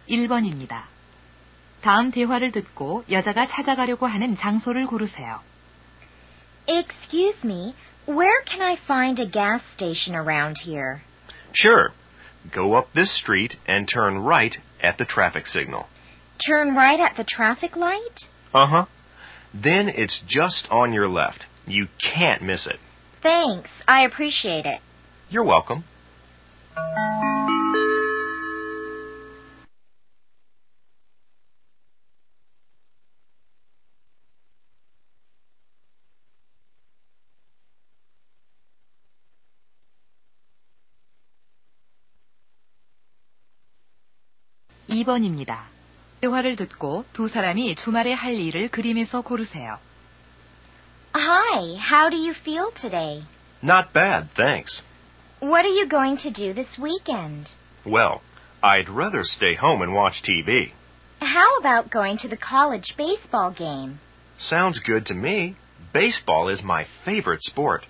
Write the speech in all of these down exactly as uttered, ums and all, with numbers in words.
일 번입니다. 다음 대화를 듣고 여자가 찾아가려고 하는 장소를 고르세요. Excuse me, where can I find a gas station around here? Sure. Go up this street and turn right at the traffic signal. Turn right at the traffic light? Uh-huh. Then it's just on your left. You can't miss it. Thanks, I appreciate it. You're welcome. 이 번입니다. 대화를 듣고 두 사람이 주말에 할 일을 그림에서 고르세요. Hi, how do you feel today? Not bad, thanks. What are you going to do this weekend? Well, I'd rather stay home and watch T V. How about going to the college baseball game? Sounds good to me. Baseball is my favorite sport.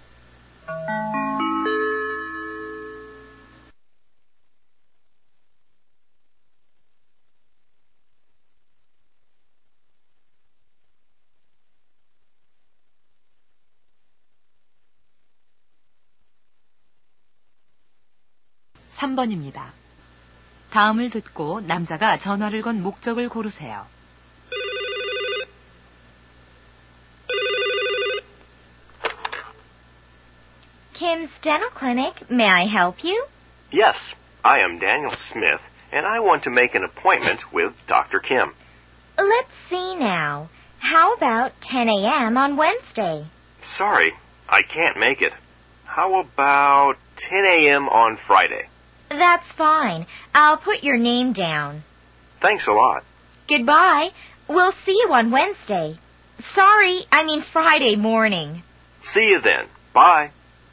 삼 번입니다. 다음을 듣고 남자가 전화를 건 목적을 고르세요. Kim's Dental Clinic, may I help you? Yes, I am Daniel Smith, and I want to make an appointment with Doctor Kim. Let's see now. How about ten a.m. on Wednesday? Sorry, I can't make it. How about ten a.m. on Friday? That's fine. I'll put your name down. Thanks a lot. Goodbye. We'll see you on Wednesday. Sorry, I mean Friday morning. See you then. Bye.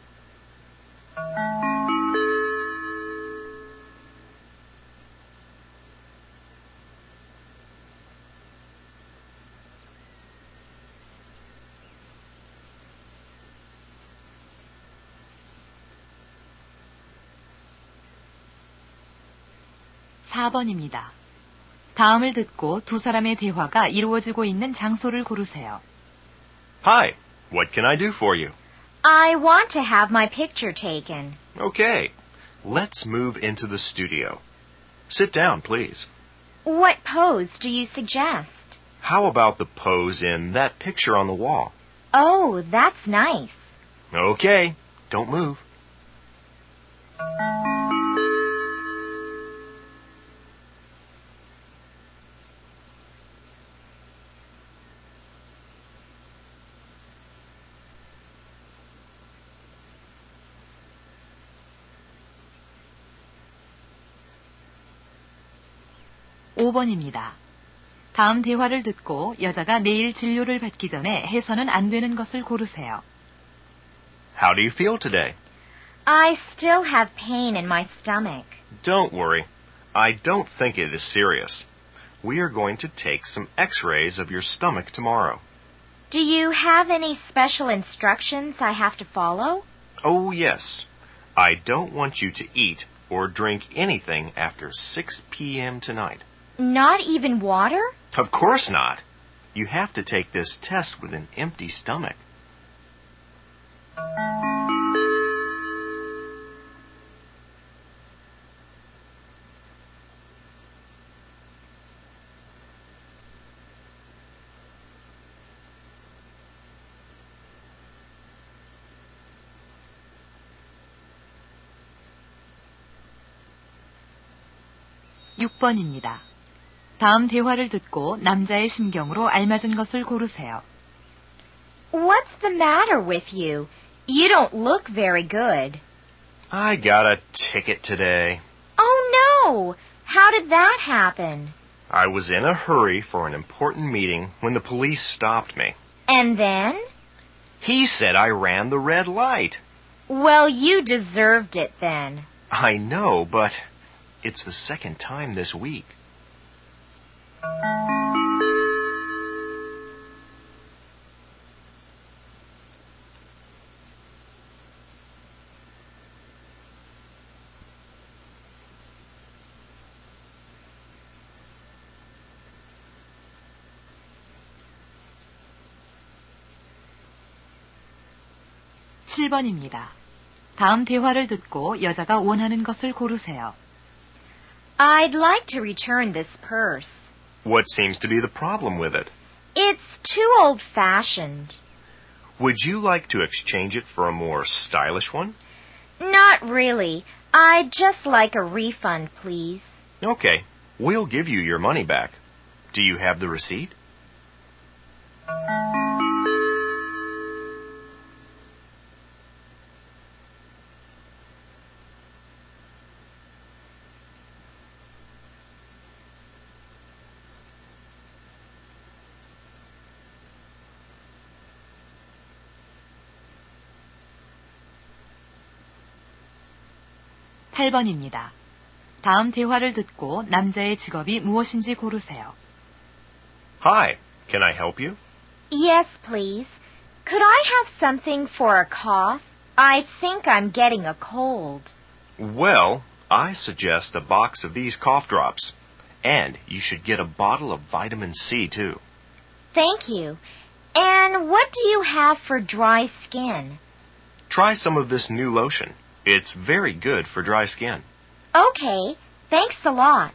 사 번입니다. 다음을 듣고 두 사람의 대화가 이루어지고 있는 장소를 고르세요. Hi, what can I do for you? I want to have my picture taken. Okay, let's move into the studio. Sit down, please. What pose do you suggest? How about the pose in that picture on the wall? Oh, that's nice. Okay, don't move. 오 번입니다. 다음 대화를 듣고 여자가 내일 진료를 받기 전에 해서는 안 되는 것을 고르세요. How do you feel today? I still have pain in my stomach. Don't worry. I don't think it is serious. We are going to take some x-rays of your stomach tomorrow. Do you have any special instructions I have to follow? Oh, yes. I don't want you to eat or drink anything after six p.m. tonight. Not even water? Of course not. You have to take this test with an empty stomach. 육 번입니다. 다음 대화를 듣고 남자의 심경으로 알맞은 것을 고르세요. What's the matter with you? You don't look very good. I got a ticket today. Oh, no! How did that happen? I was in a hurry for an important meeting when the police stopped me. And then? He said I ran the red light. Well, you deserved it then. I know, but it's the second time this week. 칠 번입니다. 다음 대화를 듣고 여자가 원하는 것을 고르세요. I'd like to return this purse. What seems to be the problem with it? It's too old-fashioned. Would you like to exchange it for a more stylish one? Not really. I'd just like a refund, please. Okay, we'll give you your money back. Do you have the receipt? 팔 번입니다. 다음 대화를 듣고 남자의 직업이 무엇인지 고르세요. Hi, can I help you? Yes, please. Could I have something for a cough? I think I'm getting a cold. Well, I suggest a box of these cough drops. And you should get a bottle of vitamin C, too. Thank you. And what do you have for dry skin? Try some of this new lotion. It's very good for dry skin. Okay. Thanks a lot.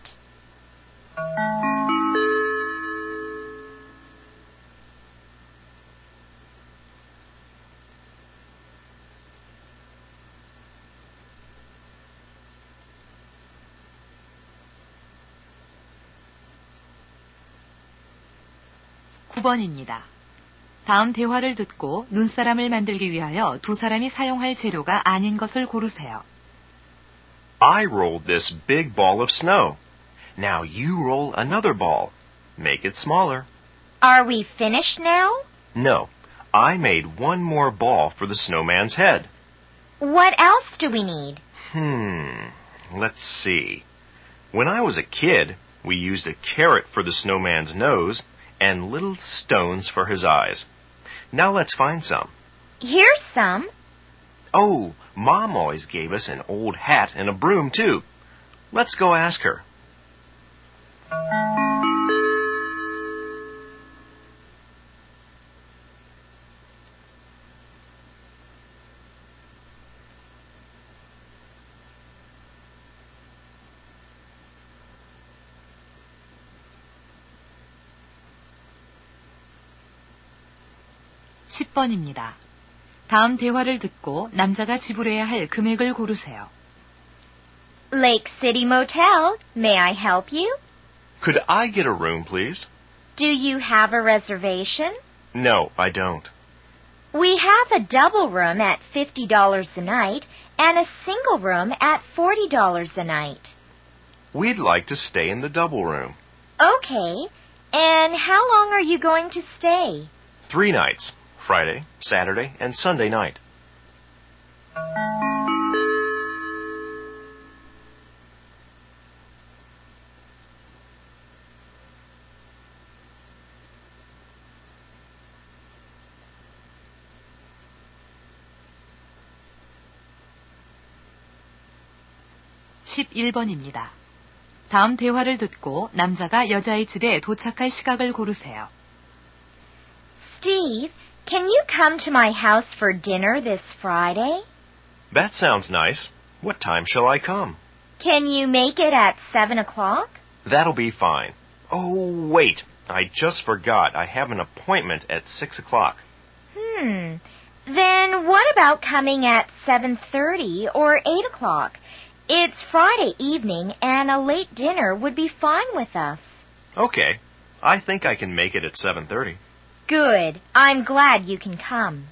구 번입니다. 다음 대화를 듣고 눈사람을 만들기 위하여 두 사람이 사용할 재료가 아닌 것을 고르세요. I rolled this big ball of snow. Now you roll another ball. Make it smaller. Are we finished now? No, I made one more ball for the snowman's head. What else do we need? Hmm, let's see. When I was a kid, we used a carrot for the snowman's nose and little stones for his eyes. Now let's find some. Here's some. Oh, Mom always gave us an old hat and a broom, too. Let's go ask her. 십 번입니다. 다음 대화를 듣고 남자가 지불해야 할 금액을 고르세요. Lake City Motel. May I help you? Could I get a room, please? Do you have a reservation? No, I don't. We have a double room at fifty dollars a night and a single room at forty dollars a night. We'd like to stay in the double room. Okay. And how long are you going to stay? Three nights. Friday, Saturday, and Sunday night. 십일 번입니다. 다음 대화를 듣고 남자가 여자의 집에 도착할 시각을 고르세요. Steve, can you come to my house for dinner this Friday? That sounds nice. What time shall I come? Can you make it at seven o'clock? That'll be fine. Oh, wait. I just forgot. I have an appointment at six o'clock. Hmm. Then what about coming at seven thirty or eight o'clock? It's Friday evening, and a late dinner would be fine with us. Okay. I think I can make it at seven thirty. Good. I'm glad you can come.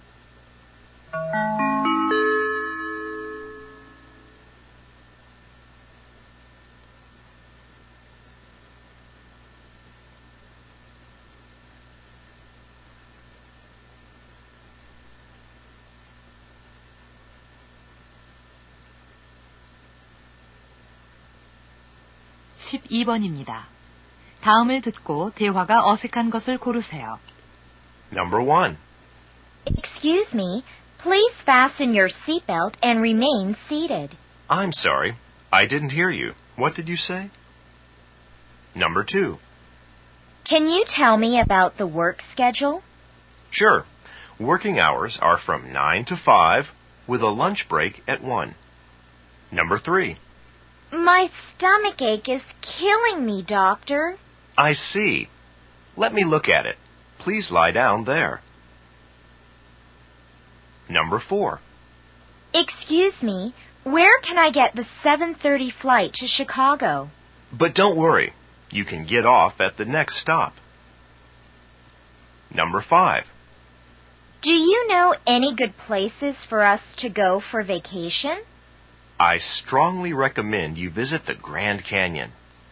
십이 번입니다. 다음을 듣고 대화가 어색한 것을 고르세요. Number one. Excuse me. Please fasten your seatbelt and remain seated. I'm sorry. I didn't hear you. What did you say? Number two. Can you tell me about the work schedule? Sure. Working hours are from nine to five, with a lunch break at one. Number three. My stomach ache is killing me, doctor. I see. Let me look at it. Please lie down there. Number four. Excuse me, where can I get the seven thirty flight to Chicago? But don't worry. You can get off at the next stop. Number five. Do you know any good places for us to go for vacation? I strongly recommend you visit the Grand Canyon.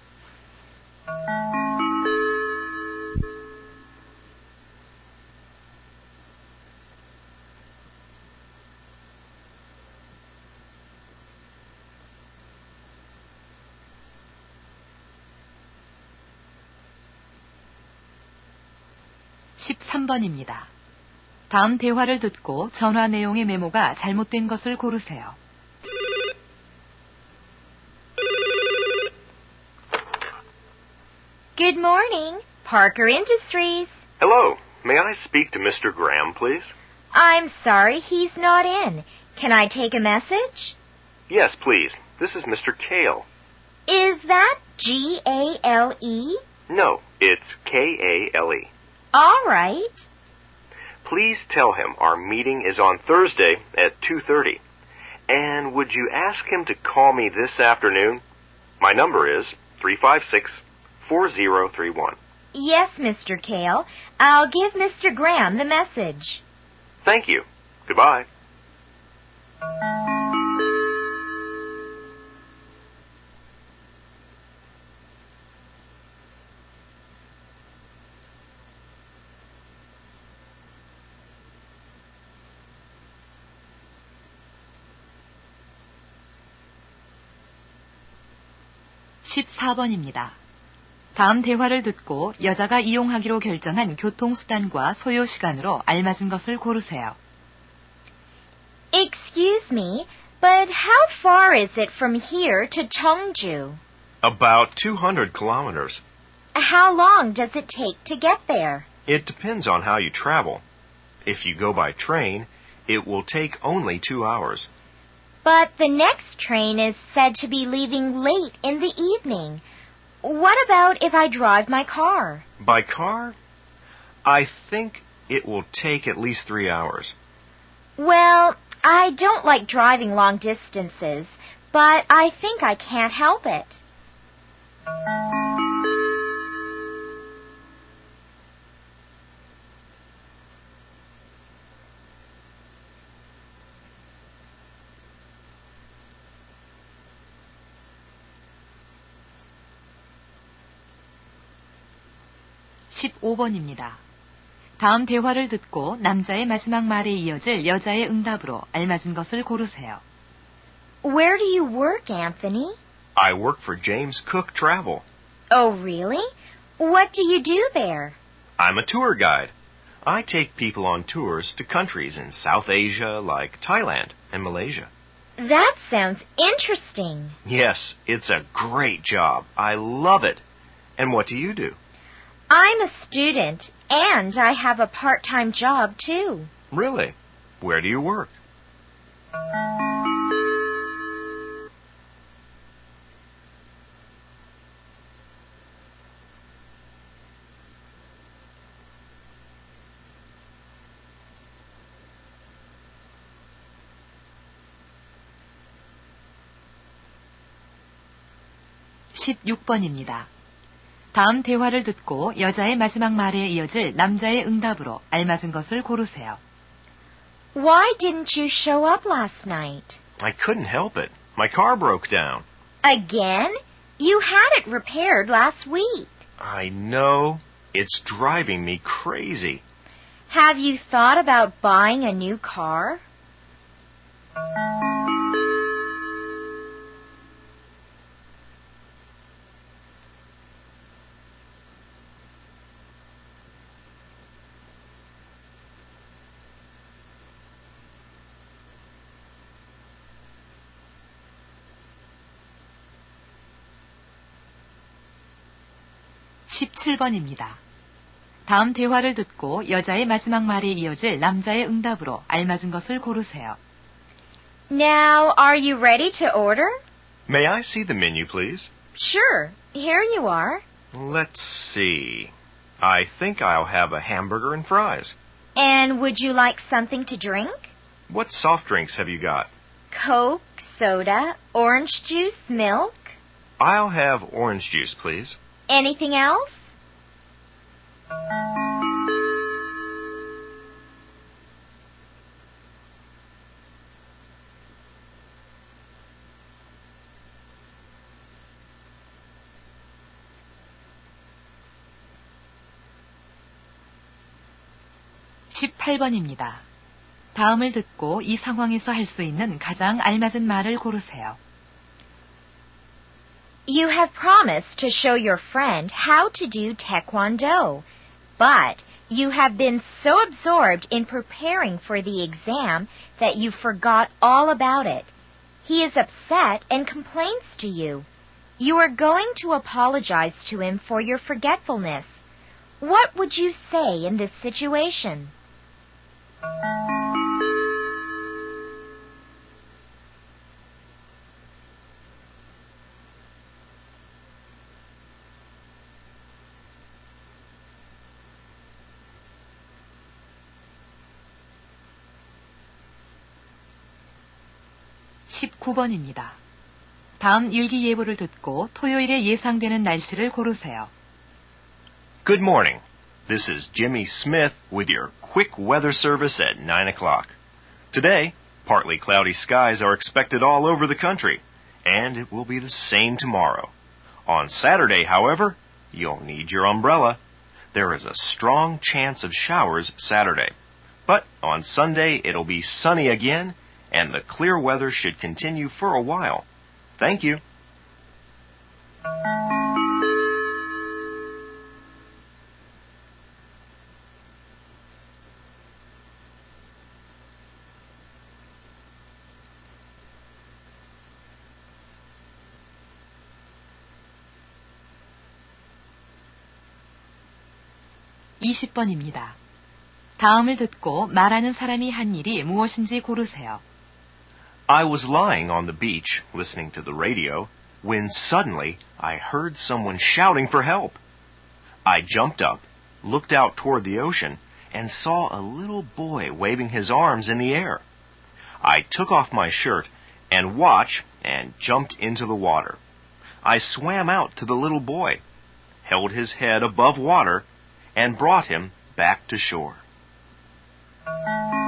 십삼 번입니다. 다음 대화를 듣고 전화 내용의 메모가 잘못된 것을 고르세요. Good morning, Parker Industries. Hello. May I speak to Mister Graham, please? I'm sorry, he's not in. Can I take a message? Yes, please. This is Mister Kale. Is that G A L E? No, it's K A L E. All right. Please tell him our meeting is on Thursday at two thirty. And would you ask him to call me this afternoon? My number is three five six, four zero three one. Yes, Mister Kale. I'll give Mister Graham the message. Thank you. Goodbye. 십사 번입니다. 다음 대화를 듣고 여자가 이용하기로 결정한 교통수단과 소요 시간으로 알맞은 것을 고르세요. Excuse me, but how far is it from here to Cheongju? About two hundred kilometers. How long does it take to get there? It depends on how you travel. If you go by train, it will take only two hours. But the next train is said to be leaving late in the evening. What about if I drive my car? By car? I think it will take at least three hours. Well, I don't like driving long distances, but I think I can't help it. 십오 번입니다. 다음 대화를 듣고 남자의 마지막 말에 이어질 여자의 응답으로 알맞은 것을 고르세요. Where do you work, Anthony? I work for James Cook Travel. Oh, really? What do you do there? I'm a tour guide. I take people on tours to countries in South Asia like Thailand and Malaysia. That sounds interesting. Yes, it's a great job. I love it. And what do you do? I'm a student, and I have a part-time job, too. Really? Where do you work? 십육 번입니다. 다음 대화를 듣고 여자의 마지막 말에 이어질 남자의 응답으로 알맞은 것을 고르세요. Why didn't you show up last night? I couldn't help it. My car broke down. Again? You had it repaired last week. I know. It's driving me crazy. Have you thought about buying a new car? 십칠 번입니다. 다음 대화를 듣고 여자의 마지막 말에 이어질 남자의 응답으로 알맞은 것을 고르세요. Now, are you ready to order? May I see the menu, please? Sure. Here you are. Let's see. I think I'll have a hamburger and fries. And would you like something to drink? What soft drinks have you got? Coke, soda, orange juice, milk. I'll have orange juice, please. Anything else? 십팔 번입니다. 다음을 듣고 이 상황에서 할 수 있는 가장 알맞은 말을 고르세요. You have promised to show your friend how to do taekwondo, but you have been so absorbed in preparing for the exam that you forgot all about it. He is upset and complains to you. You are going to apologize to him for your forgetfulness. What would you say in this situation? 십구 번입니다. 다음 일기 예보를 듣고 토요일에 예상되는 날씨를 고르세요. Good morning. This is Jimmy Smith with your quick weather service at nine o'clock. Today, partly cloudy skies are expected all over the country, and it will be the same tomorrow. On Saturday, however, you'll need your umbrella. There is a strong chance of showers Saturday. But on Sunday, it'll be sunny again, and the clear weather should continue for a while. Thank you. 이십 번입니다. 다음을 듣고 말하는 사람이 한 일이 무엇인지 고르세요. I was lying on the beach listening to the radio when suddenly I heard someone shouting for help. I jumped up, looked out toward the ocean, and saw a little boy waving his arms in the air. I took off my shirt and watch and jumped into the water. I swam out to the little boy, held his head above water, and brought him back to shore.